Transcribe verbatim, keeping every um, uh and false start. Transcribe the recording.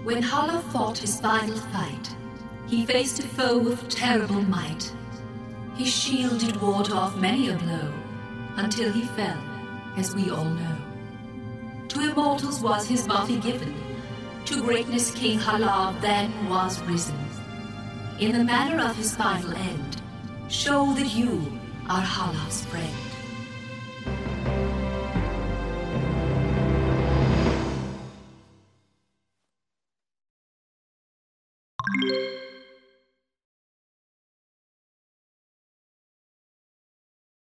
When Hala fought his final fight, he faced a foe of terrible might. His shield did ward off many a blow, until he fell, as we all know. To immortals was his body given, to greatness King Hala then was risen. In the manner of his final end, show that you are Hala's friend.